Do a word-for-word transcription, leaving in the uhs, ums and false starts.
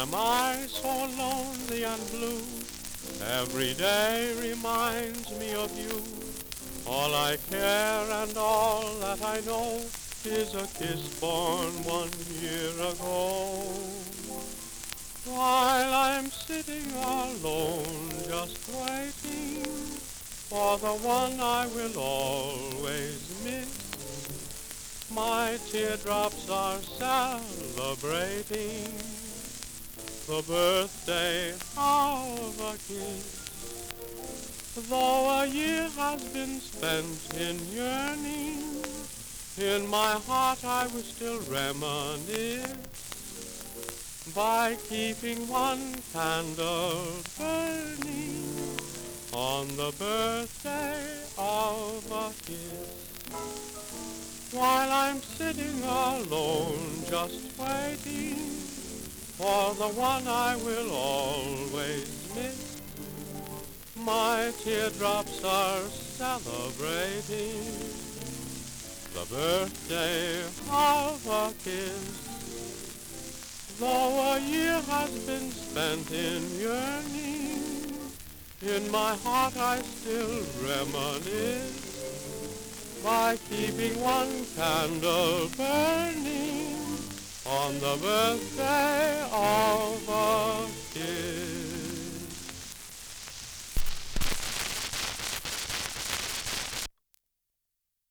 am I so lonely and blue? Every day reminds me of you. All I care and all that I know is a kiss born one year ago. While I'm sitting alone just waiting for the one I will always miss, my teardrops are celebrating the birthday of a kiss. Though a year has been spent in yearning, in my heart I will still reminisce by keeping one candle burning on the birthday of a kiss. While I'm sitting alone just waiting for the one I will always miss, my teardrops are celebrating the birthday of a kiss. Though a year has been spent in yearning, in my heart I still reminisce by keeping one candle burning on the birthday of a kiss.